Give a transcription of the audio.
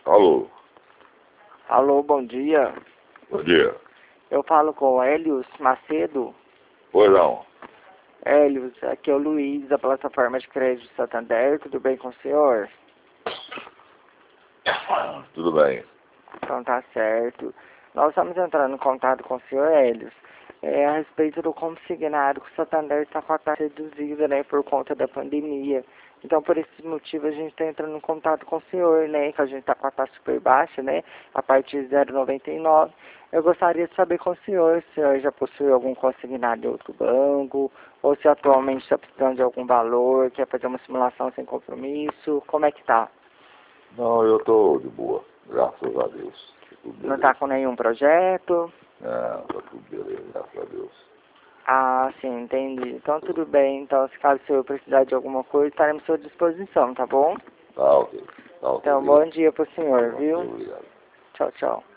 Alô, Alô, bom dia. bom dia. Eu falo com o Hélios Macedo. Pois não, Hélios, aqui é o Luiz, da plataforma de crédito Santander. Tudo bem com o senhor? tudo bem. Então tá certo. Nós estamos entrando em contato com o senhor Hélios. A respeito do consignado que o Santander está com a taxa reduzida, né, por conta da pandemia. Então, por esse motivo, a gente está entrando em contato com o senhor, né, que a gente está com a taxa super baixa, né, a partir de 0,99. Eu gostaria de saber com o senhor já possui algum consignado de outro banco, ou se atualmente está precisando de algum valor, quer fazer uma simulação sem compromisso, como é que tá? Não, eu tô de boa, graças a Deus. Tá tudo Não beleza. está com nenhum projeto? Não, tá tudo beleza, graças a Deus. Ah, sim, entendi. Então tudo bem. Então, se caso o senhor precisar de alguma coisa, estaremos à sua disposição, tá bom? Tá ok, tá ok. Então, Obrigado. bom dia pro senhor, Tá ok, viu? obrigado. Tchau, tchau.